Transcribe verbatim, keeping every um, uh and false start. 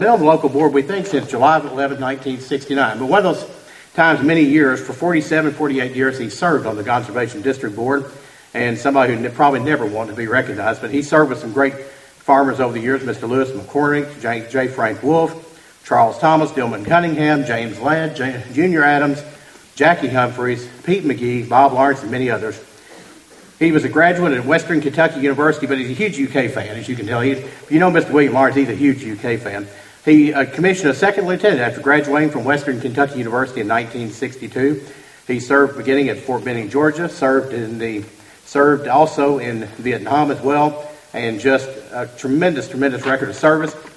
been on the local board, we think, since July eleventh, nineteen sixty-nine. But one of those times, many years, for forty-seven, forty-eight years, he served on the Conservation District Board, and somebody who probably never wanted to be recognized. But he served with some great farmers over the years: Mister Lewis McCormick, J. J. Frank Wolf, Charles Thomas, Dillman Cunningham, James Ladd, J. Junior Adams, Jackie Humphreys, Pete McGee, Bob Lawrence, and many others. He was a graduate at Western Kentucky University, but he's a huge U K fan, as you can tell. He, if you know Mister William Lawrence, he's a huge U K fan. He uh, commissioned a second lieutenant after graduating from Western Kentucky University in nineteen sixty-two. He served beginning at Fort Benning, Georgia, served in the served also in Vietnam as well, and just a tremendous, tremendous record of service.